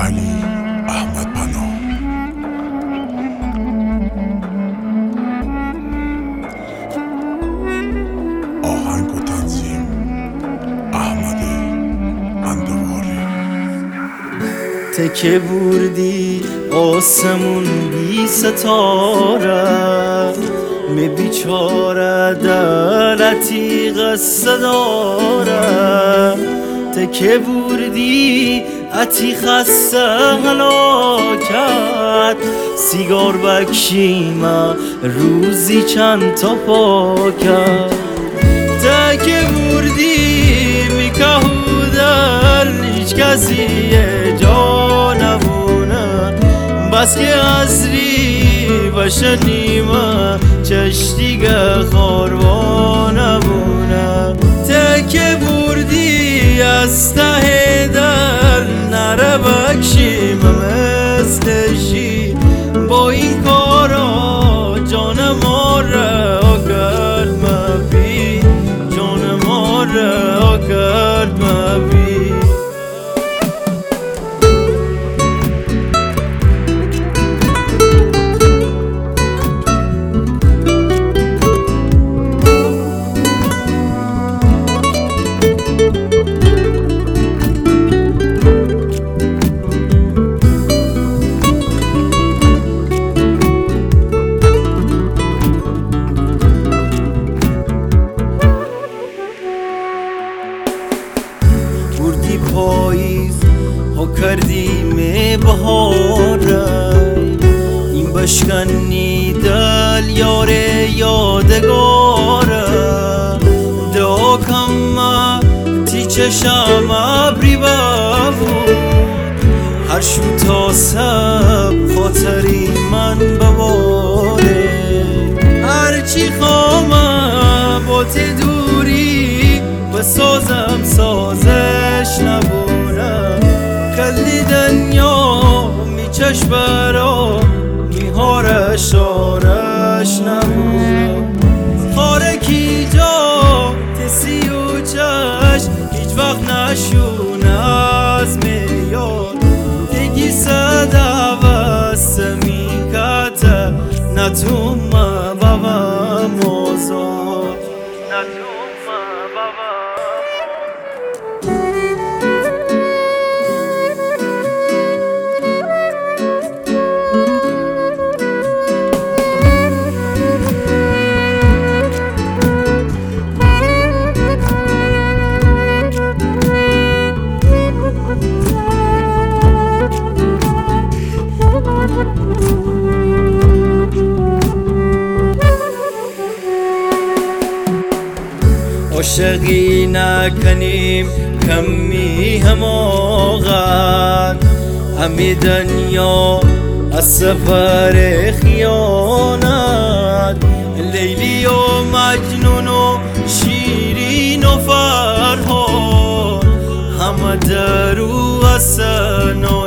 علی احمد پناه. آهنگ و تنظیم احمد اندواری. تکه بردی آسمون بی ستاره، می بیچاره دلتی قصه داره. تکه بردی اتی خسته هلاکت، سیگار بکشیم روزی چند تا پاکت. تکه بردی میکهودن هیچ کسی جا نبونه، بس که ازری بشنیمه چشتیگه خاروا نبونه. تکه بردی از ته دل نره بکشیم مثلشی، با این کارا جان ما را کرد مبی، جان ما را کرد مبی. بردی پاییز ها کردیم بهاره، این بشکنی دل یار یادگاره. دعا کم تی چشم ابری ببود، هر شو تا سب خاطری من بباره. هرچی خواهم با تی دوری بسازم سازش نبونه. کلی دنیا می چشبرا میهارش آرش نبونه. خارکی جا تسی و چش هیچ وقت نشونه از میاد. دیگی صدا وست میکته نتوم بابا موزاد، نتوم بابا. عاشقی نکنیم کمی حماقت، همی دنیا از سفر خیانت. لیلی و مجنون و شیرین و فرهاد، همه درو حسن